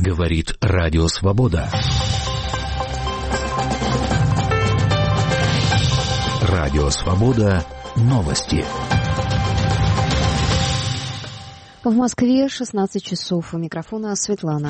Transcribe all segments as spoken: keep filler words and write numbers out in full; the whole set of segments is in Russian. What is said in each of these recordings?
Говорит Радио Свобода. Радио Свобода. Новости. В Москве шестнадцать часов. У микрофона Светлана.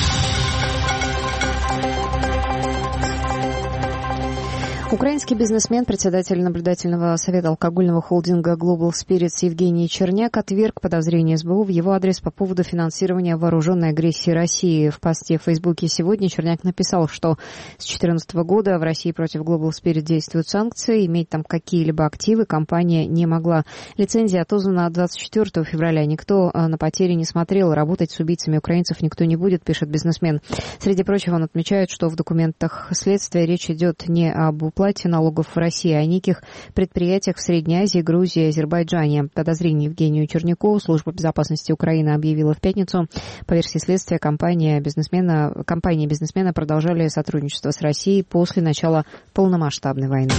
Украинский бизнесмен, председатель наблюдательного совета алкогольного холдинга Global Spirits Евгений Черняк отверг подозрения эс бэ у в его адрес по поводу финансирования вооруженной агрессии России. В посте в Фейсбуке сегодня Черняк написал, что с две тысячи четырнадцатого года в России против Global Spirit действуют санкции, иметь там какие-либо активы компания не могла. Лицензия отозвана двадцать четвёртого февраля. Никто на потери не смотрел, работать с убийцами украинцев никто не будет, пишет бизнесмен. Среди прочего он отмечает, что в документах следствия речь идет не об уплате налогов в России, а о неких предприятиях в Средней Азии, Грузии и Азербайджане. Подозрение Евгению Черняку служба безопасности Украины объявила в пятницу. По версии следствия, компания бизнесмена, компании бизнесмена продолжали сотрудничество с Россией после начала полномасштабной войны.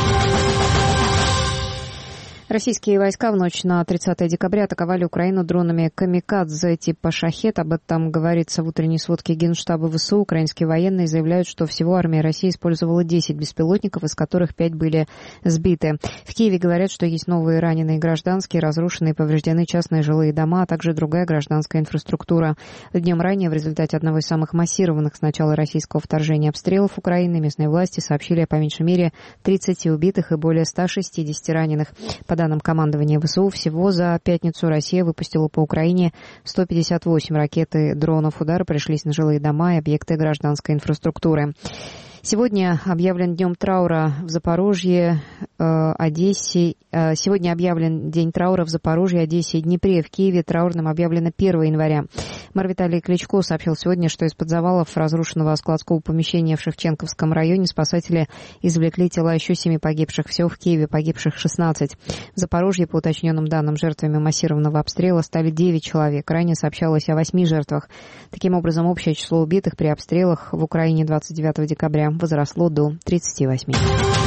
Российские войска в ночь на тридцатое декабря атаковали Украину дронами «Камикадзе» типа «Шахед». Об этом говорится в утренней сводке Генштаба вэ эс у. Украинские военные заявляют, что всего армия России использовала десять беспилотников, из которых пять были сбиты. В Киеве говорят, что есть новые раненые гражданские, разрушены и повреждены частные жилые дома, а также другая гражданская инфраструктура. Днем ранее в результате одного из самых массированных с начала российского вторжения обстрелов Украины местные власти сообщили о по меньшей мере тридцати убитых и более ста шестидесяти раненых. По данным командования вэ эс у, всего за пятницу Россия выпустила по Украине сто пятьдесят восемь ракет и дронов. Удары пришлись на жилые дома и объекты гражданской инфраструктуры. Сегодня объявлен днем траура в Запорожье, э, Одессе. Э, сегодня объявлен день траура в Запорожье, Одессе и Днепре. В Киеве траурным объявлено первого января. Мэр Виталий Кличко сообщил сегодня, что из-под завалов разрушенного складского помещения в Шевченковском районе спасатели извлекли тела еще семи погибших. Всего в Киеве погибших шестнадцать. В Запорожье, по уточненным данным, жертвами массированного обстрела стали девять человек. Ранее сообщалось о восьми жертвах. Таким образом, общее число убитых при обстрелах в Украине двадцать девятого декабря возросло до тридцати восьми.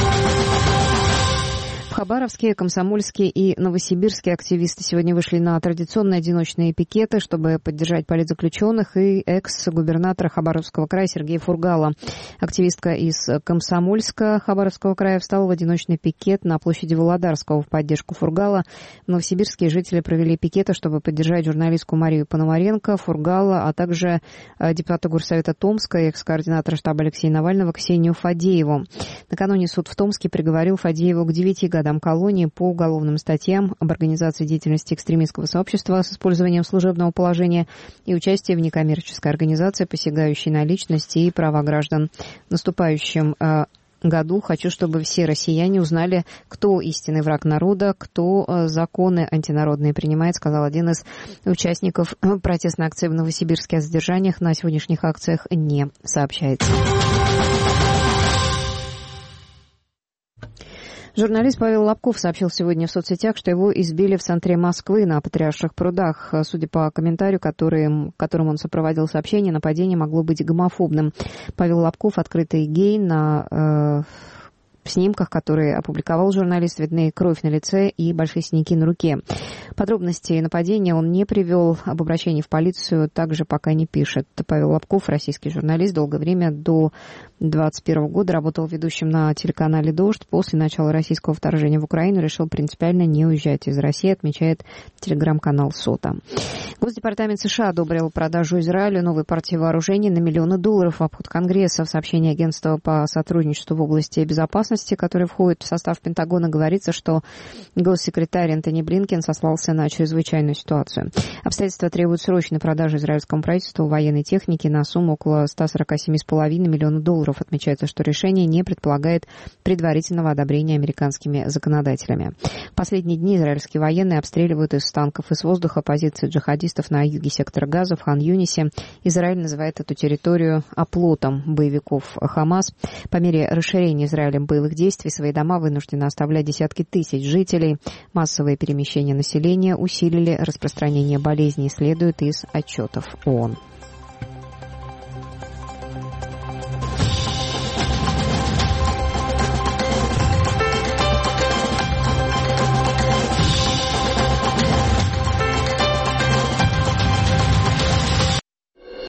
Хабаровские, комсомольские и новосибирские активисты сегодня вышли на традиционные одиночные пикеты, чтобы поддержать политзаключенных и экс-губернатора Хабаровского края Сергея Фургала. Активистка из Комсомольска Хабаровского края встала в одиночный пикет на площади Володарского в поддержку Фургала. Новосибирские жители провели пикеты, чтобы поддержать журналистку Марию Пономаренко, Фургала, а также депутата Горсовета Томска и экс-координатора штаба Алексея Навального Ксению Фадееву. Накануне суд в Томске приговорил Фадееву к девяти годам колонии по уголовным статьям об организации деятельности экстремистского сообщества с использованием служебного положения и участии в некоммерческой организации, посягающей на личности и права граждан. В наступающем э, году хочу, чтобы все россияне узнали, кто истинный враг народа, кто э, законы антинародные принимает, сказал один из участников протестной акции в Новосибирске. О задержаниях на сегодняшних акциях не сообщается. Журналист Павел Лобков сообщил сегодня в соцсетях, что его избили в центре Москвы на Патриарших прудах. Судя по комментарию, который, которым он сопроводил сообщение, нападение могло быть гомофобным. Павел Лобков, открытый гей, на э, снимках, которые опубликовал журналист, видны кровь на лице и большие синяки на руке. Подробностей нападения он не привел, об обращении в полицию также пока не пишет. Павел Лобков, российский журналист, долгое время до двадцать первого года работал ведущим на телеканале «Дождь». После начала российского вторжения в Украину решил принципиально не уезжать из России, отмечает телеграм-канал «Сота». Госдепартамент США одобрил продажу Израилю новой партии вооружений на миллионы долларов в обход Конгресса. В сообщении агентства по сотрудничеству в области безопасности, которое входит в состав Пентагона, говорится, что госсекретарь Энтони Блинкен сослался на чрезвычайную ситуацию. Обстоятельства требуют срочной продажи израильскому правительству военной техники на сумму около ста сорока семи с половиной миллионов долларов. Отмечается, что решение не предполагает предварительного одобрения американскими законодателями. В последние дни израильские военные обстреливают из танков и с воздуха позиции джихадистов на юге сектора Газа в Хан-Юнисе. Израиль называет эту территорию оплотом боевиков Хамас. По мере расширения Израилем боевых действий свои дома вынуждены оставлять десятки тысяч жителей. Массовые перемещения населения усилили распространение болезней, следует из отчетов ООН.